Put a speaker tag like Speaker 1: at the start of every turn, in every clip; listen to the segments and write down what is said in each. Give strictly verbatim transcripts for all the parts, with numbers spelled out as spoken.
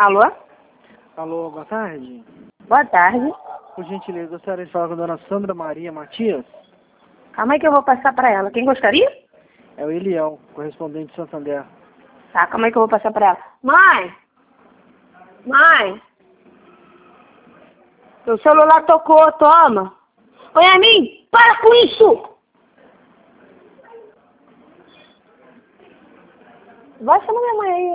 Speaker 1: Alô?
Speaker 2: Alô, boa tarde.
Speaker 1: Boa tarde.
Speaker 2: Por gentileza, gostaria de falar com a dona Sandra Maria Matias.
Speaker 1: Calma aí que eu vou passar pra ela. Quem gostaria?
Speaker 2: É o Eliel, correspondente de Santander.
Speaker 1: Tá, calma aí que eu vou passar pra ela. Mãe! Mãe! Seu celular tocou, toma. Oi, a mim, para com isso! Vai chamar minha mãe aí.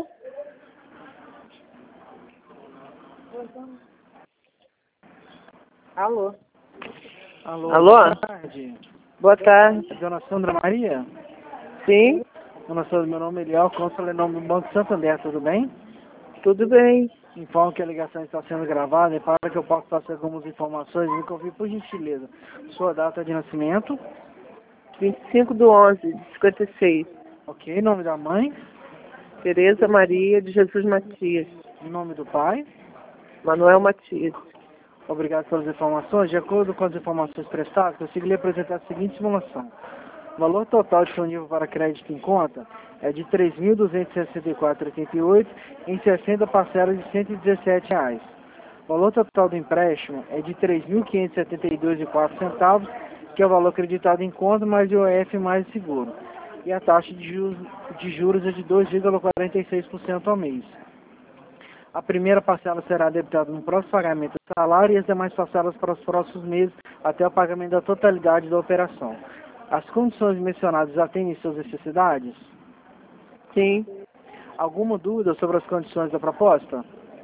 Speaker 1: Alô?
Speaker 2: Alô,
Speaker 1: Alô?
Speaker 2: boa tarde.
Speaker 1: Boa tarde.
Speaker 2: É dona Sandra Maria?
Speaker 1: Sim,
Speaker 2: Dona Sandra, meu nome é Eliel, consul em nome do Banco Santander, tudo bem?
Speaker 1: tudo bem.
Speaker 2: Informo que a ligação está sendo gravada e para que eu possa passar algumas informações, me confie por gentileza. Sua data de nascimento,
Speaker 1: vinte e cinco de onze de cinquenta e seis.
Speaker 2: ok, nome da mãe,
Speaker 1: Tereza Maria de Jesus Matias.
Speaker 2: nome do pai.
Speaker 1: Manuel Matias.
Speaker 2: Obrigado pelas informações. De acordo com as informações prestadas, consigo lhe apresentar a seguinte simulação. O valor total disponível para crédito em conta é de três mil duzentos e sessenta e quatro reais e oitenta e oito centavos em sessenta parcelas de cento e dezessete reais. O valor total do empréstimo é de três mil quinhentos e setenta e dois reais e quatro centavos, que é o valor acreditado em conta mais I O F mais seguro. E a taxa de juros, de juros é de dois vírgula quarenta e seis por cento ao mês. A primeira parcela será debitada no próximo pagamento do salário e as demais parcelas para os próximos meses até o pagamento da totalidade da operação. As condições mencionadas atendem suas necessidades?
Speaker 1: Sim.
Speaker 2: Alguma dúvida sobre as condições da proposta?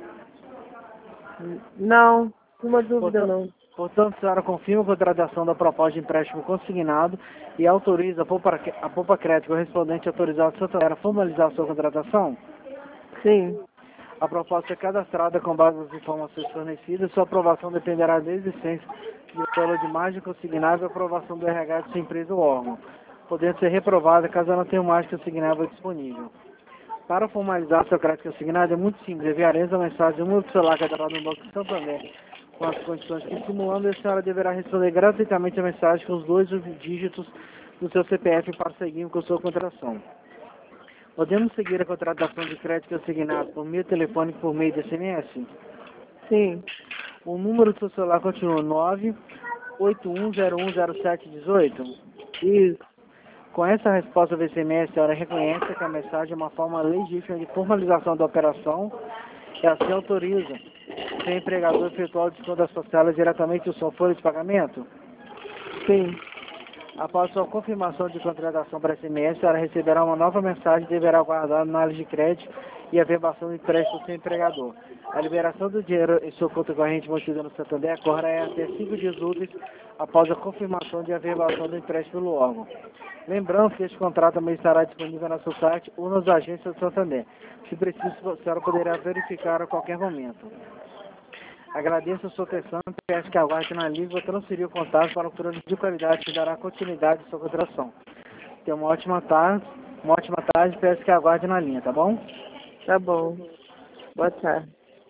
Speaker 1: Não, uma dúvida
Speaker 2: Portanto,
Speaker 1: não.
Speaker 2: portanto, a senhora confirma a contratação da proposta de empréstimo consignado e autoriza a Poupa, a Poupa Crédito correspondente autorizado Santander a formalizar a sua contratação?
Speaker 1: Sim.
Speaker 2: A proposta é cadastrada com base nas informações fornecidas. Sua aprovação dependerá da existência de valor de margem consignável e aprovação do R H de sua empresa ou órgão, podendo ser reprovada caso ela tenha margem consignável disponível. Para formalizar seu crédito consignado é muito simples. Enviaremos a mensagem no número do celular cadastrado no Banco de Santander com as condições que simulando, a senhora deverá responder gratuitamente a mensagem com os dois dígitos do seu C P F para seguir com sua contratação. Podemos seguir a contratação de crédito consignado por meio telefônico por meio de S M S?
Speaker 1: Sim.
Speaker 2: O número do seu celular continua nove oito um zero um zero sete um oito?
Speaker 1: Isso.
Speaker 2: Com essa resposta do S M S, a senhora reconhece que a mensagem é uma forma legítima de formalização da operação e assim autoriza o seu empregador efetuar o desconto das parcelas diretamente do seu folha de pagamento?
Speaker 1: Sim.
Speaker 2: Após sua confirmação de contratação para S M S, a senhora receberá uma nova mensagem e deverá aguardar a análise de crédito e a verbação do empréstimo do seu empregador. A liberação do dinheiro em sua conta corrente mantida no Santander ocorrerá até cinco dias úteis após a confirmação de averbação do empréstimo pelo órgão. Lembrando que este contrato também estará disponível no seu site ou nas agências do Santander. Se preciso, a senhora poderá verificar a qualquer momento. Agradeço a sua atenção e peço que aguarde na língua transferir o contato para o controle de qualidade que dará continuidade à sua contratação. Tenha uma ótima tarde, uma ótima tarde e peço que aguarde na linha, tá bom?
Speaker 1: Tá bom. Boa tarde.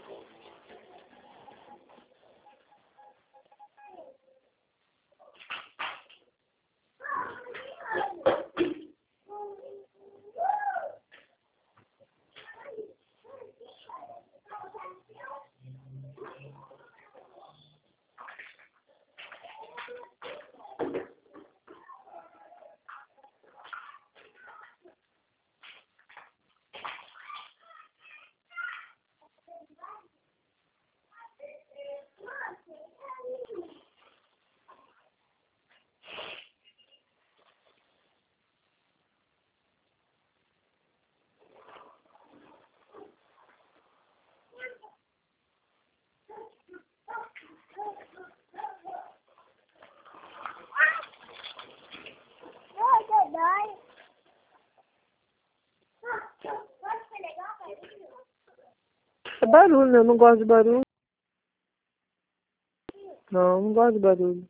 Speaker 1: É barulho, eu não gosto de barulho. Não, não gosto de barulho.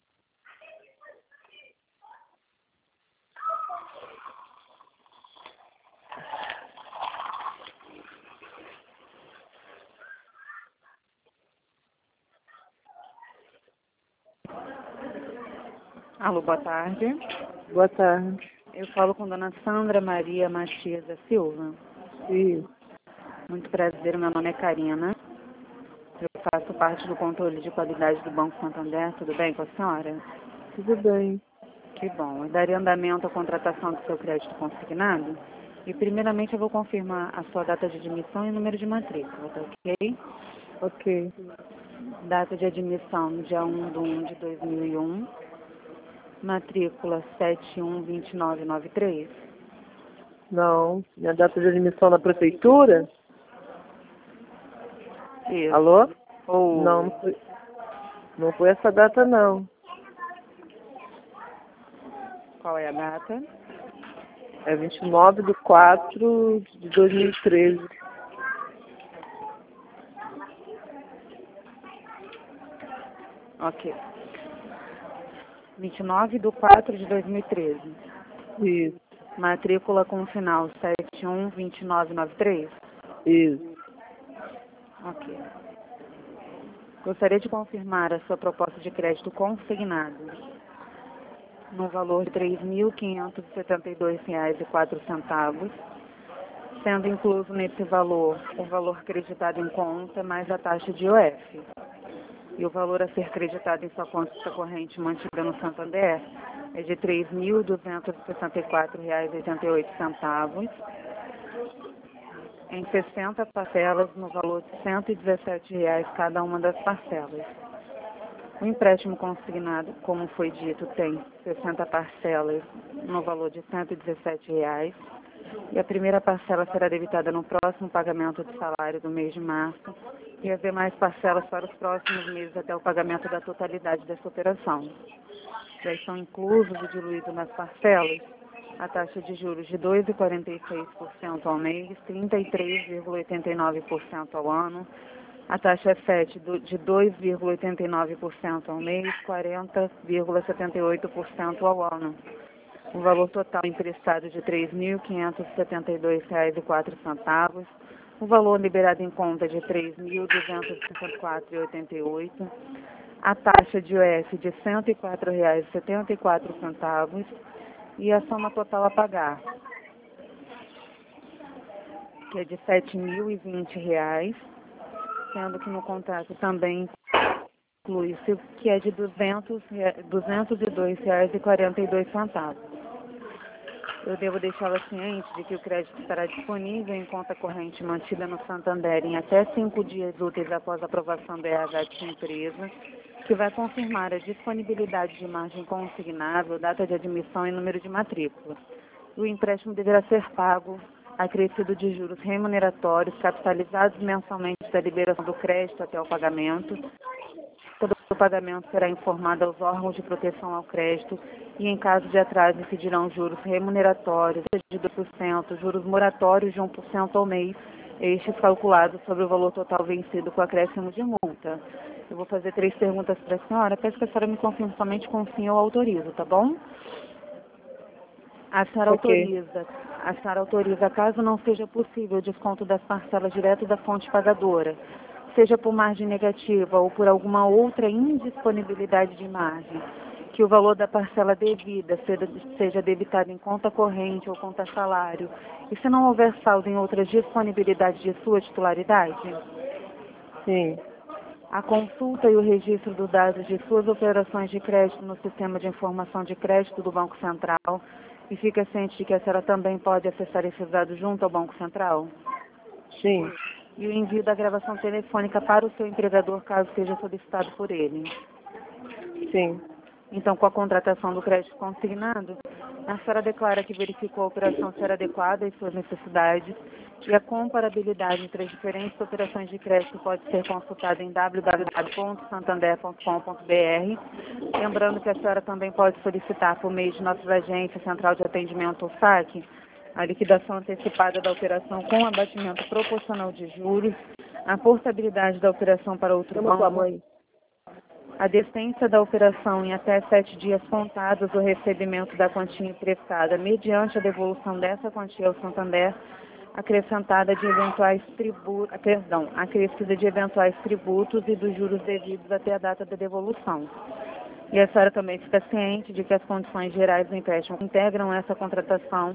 Speaker 3: Alô, boa tarde.
Speaker 1: Boa tarde.
Speaker 3: Eu falo com Dona Sandra Maria Matias da Silva.
Speaker 1: Isso.
Speaker 3: Muito prazer, meu nome é Karina. Eu faço parte do controle de qualidade do Banco Santander. Tudo bem com a senhora?
Speaker 1: Tudo bem.
Speaker 3: Que bom. Eu daria andamento à contratação do seu crédito consignado. E primeiramente eu vou confirmar a sua data de admissão e número de matrícula, tá ok?
Speaker 1: Ok.
Speaker 3: Data de admissão dia um de um de dois mil e um. Matrícula sete um dois nove nove três.
Speaker 1: Não. Minha data de admissão na prefeitura?
Speaker 3: Isso.
Speaker 1: Alô?
Speaker 3: Ou...
Speaker 1: Não, não foi, não foi essa data, não.
Speaker 3: Qual é a data?
Speaker 1: É vinte e nove de quatro de dois mil e treze.
Speaker 3: Ok. vinte e nove de quatro de dois mil e treze.
Speaker 1: Isso,
Speaker 3: Matrícula com final sete um dois nove nove três.
Speaker 1: isso.
Speaker 3: Ok. Gostaria de confirmar a sua proposta de crédito consignado no valor de três mil quinhentos e setenta e dois reais e quatro centavos, sendo incluso nesse valor o valor creditado em conta mais a taxa de I O F. E o valor a ser creditado em sua conta corrente mantida no Santander é de três mil duzentos e sessenta e quatro reais e oitenta e oito centavos, em sessenta parcelas no valor de cento e dezessete reais cada uma das parcelas. O empréstimo consignado, como foi dito, tem sessenta parcelas no valor de cento e dezessete reais, e a primeira parcela será debitada no próximo pagamento de salário do mês de março e as demais parcelas para os próximos meses até o pagamento da totalidade dessa operação. Já estão inclusos e diluídos nas parcelas a taxa de juros de dois vírgula quarenta e seis por cento ao mês, trinta e três vírgula oitenta e nove por cento ao ano, a taxa F E T de dois vírgula oitenta e nove por cento ao mês, quarenta vírgula setenta e oito por cento ao ano. O valor total emprestado de três mil quinhentos e setenta e dois reais e quatro centavos, o valor liberado em conta de três mil duzentos e cinquenta e quatro reais e oitenta e oito centavos, a taxa de I O F de cento e quatro reais e setenta e quatro centavos e a soma total a pagar, que é de sete mil e vinte reais, sendo que no contrato também inclui-se que é de duzentos, duzentos e dois reais e quarenta e dois centavos. Eu devo deixá-la ciente de que o crédito estará disponível em conta corrente mantida no Santander em até cinco dias úteis após a aprovação do R H de sua empresa, que vai confirmar a disponibilidade de margem consignável, data de admissão e número de matrícula. O empréstimo deverá ser pago acrescido de juros remuneratórios capitalizados mensalmente da liberação do crédito até o pagamento. Todo o pagamento será informado aos órgãos de proteção ao crédito e, em caso de atraso, incidirão juros remuneratórios de dois por cento, juros moratórios de um por cento ao mês, estes calculados sobre o valor total vencido com acréscimo de multa. Eu vou fazer três perguntas para a senhora. Peço que a senhora me confirme somente com sim ou autorizo, tá bom? A senhora
Speaker 1: Ok.
Speaker 3: autoriza, a senhora autoriza, caso não seja possível o desconto das parcelas direto da fonte pagadora, seja por margem negativa ou por alguma outra indisponibilidade de margem, que o valor da parcela devida seja, seja debitado em conta corrente ou conta salário, e se não houver saldo em outras disponibilidades de sua titularidade?
Speaker 1: Sim.
Speaker 3: A consulta e o registro dos dados de suas operações de crédito no Sistema de Informação de Crédito do Banco Central, e fica ciente de que a senhora também pode acessar esses dados junto ao Banco Central?
Speaker 1: Sim.
Speaker 3: E o envio da gravação telefônica para o seu empregador, caso seja solicitado por ele.
Speaker 1: Sim.
Speaker 3: Então, com a contratação do crédito consignado, a senhora declara que verificou a operação ser adequada às suas necessidades e a comparabilidade entre as diferentes operações de crédito pode ser consultada em w w w ponto santander ponto com ponto b r. Lembrando que a senhora também pode solicitar, por meio de nossas agências, Central de Atendimento ou S A C, a liquidação antecipada da operação com abatimento proporcional de juros, a portabilidade da operação para outro
Speaker 1: Chama tua
Speaker 3: banco,
Speaker 1: mãe.
Speaker 3: a desistência da operação em até sete dias contados do recebimento da quantia emprestada, mediante a devolução dessa quantia ao Santander, acrescentada de eventuais tributos, perdão, acrescida de eventuais tributos e dos juros devidos até a data da devolução. E a senhora também fica ciente de que as condições gerais do empréstimo integram essa contratação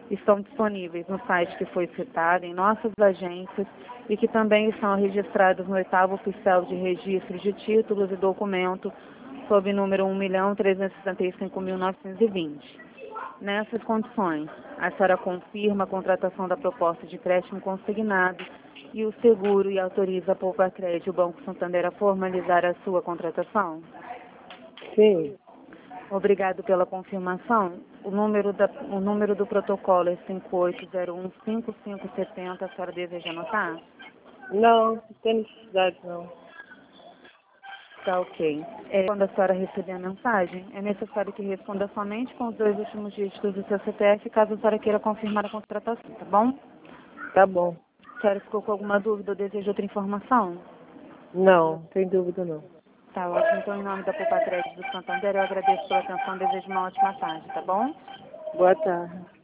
Speaker 3: estão disponíveis no site que foi citado, em nossas agências e que também estão registrados no oitavo oficial de registro de títulos e documentos sob número um milhão trezentos e sessenta e cinco mil novecentos e vinte. Nessas condições, a senhora confirma a contratação da proposta de empréstimo consignado e o seguro e autoriza a Poupa-Crédito e o Banco Santander a formalizar a sua contratação?
Speaker 1: Sim.
Speaker 3: Obrigado pela confirmação. O número, da, o número do protocolo é cinco oito zero um cinco cinco sete zero. A senhora deseja anotar?
Speaker 1: Não, não tem necessidade não.
Speaker 3: Tá ok. É, quando a senhora receber a mensagem, é necessário que responda somente com os dois últimos dígitos do seu C P F, caso a senhora queira confirmar a contratação, tá bom?
Speaker 1: Tá bom.
Speaker 3: A senhora ficou com alguma dúvida ou deseja outra informação?
Speaker 1: Não, tem dúvida não.
Speaker 3: Tá ótimo. Então, em nome da Poupa-Crédito do Santander, eu agradeço pela atenção e desejo uma ótima tarde, tá bom?
Speaker 1: Boa tarde.